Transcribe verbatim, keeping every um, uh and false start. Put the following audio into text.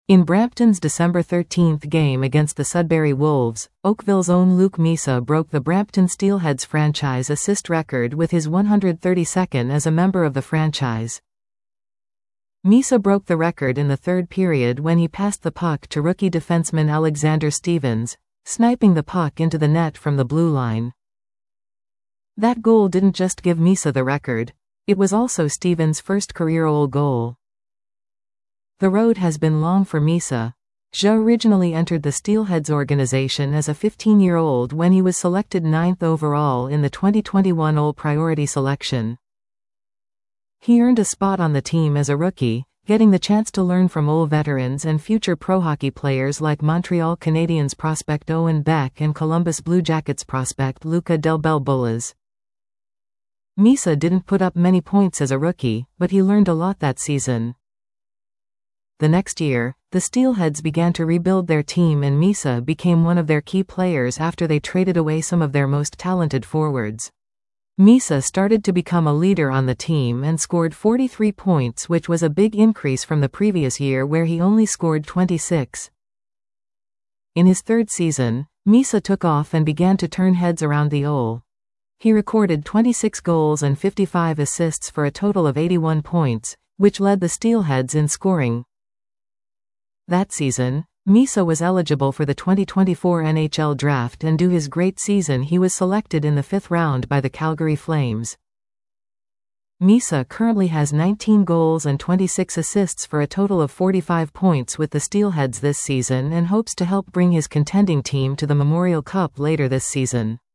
In Brampton's December thirteenth game against the Sudbury Wolves, Oakville's own Luke Misa broke the Brampton Steelheads franchise assist record with his one hundred thirty-second as a member of the franchise. Misa broke the record in the third period when he passed the puck to rookie defenseman Alexander Stevens, sniping the puck into the net from the blue line. That goal didn't just give Misa the record, it was also Stevens' first career-O goal. The road has been long for Misa. He originally entered the Steelheads organization as a fifteen-year-old when he was selected ninth overall in the twenty twenty-one All Priority selection. He earned a spot on the team as a rookie, getting the chance to learn from Old veterans and future pro hockey players like Montreal Canadiens prospect Owen Beck and Columbus Blue Jackets prospect Luca Del Bel Bullas. Misa didn't put up many points as a rookie, but he learned a lot that season. The next year, the Steelheads began to rebuild their team and Misa became one of their key players after they traded away some of their most talented forwards. Misa started to become a leader on the team and scored forty-three points, which was a big increase from the previous year where he only scored twenty-six. In his third season, Misa took off and began to turn heads around the O L. He recorded twenty-six goals and fifty-five assists for a total of eighty-one points, which led the Steelheads in scoring. That season, Misa was eligible for the twenty twenty-four N H L draft, and due to his great season he was selected in the fifth round by the Calgary Flames. Misa currently has nineteen goals and twenty-six assists for a total of forty-five points with the Steelheads this season and hopes to help bring his contending team to the Memorial Cup later this season.